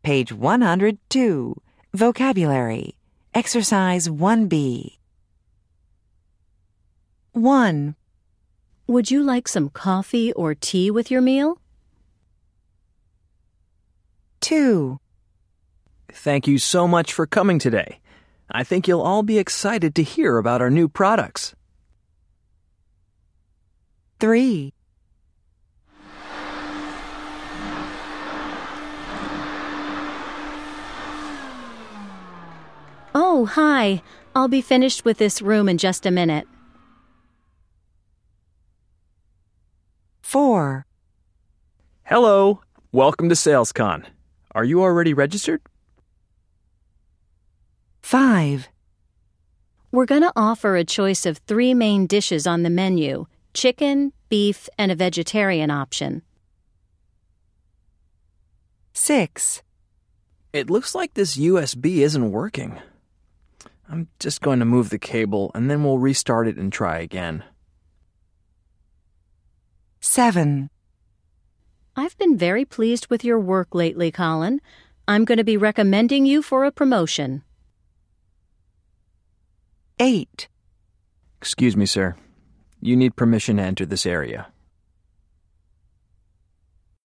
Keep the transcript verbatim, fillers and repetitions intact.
Page one hundred two. Vocabulary. Exercise one B. one. Would you like some coffee or tea with your meal? two. Thank you so much for coming today. I think you'll all be excited to hear about our new products. three. Oh, hi. I'll be finished with this room in just a minute. four. Hello. Welcome to SalesCon. Are you already registered? five. We're going to offer a choice of three main dishes on the menu: chicken, beef, and a vegetarian option. six. It looks like this U S B isn't working. I'm just going to move the cable and then we'll restart it and try again. seven. I've been very pleased with your work lately, Colin. I'm going to be recommending you for a promotion. eight. Excuse me, sir. You need permission to enter this area.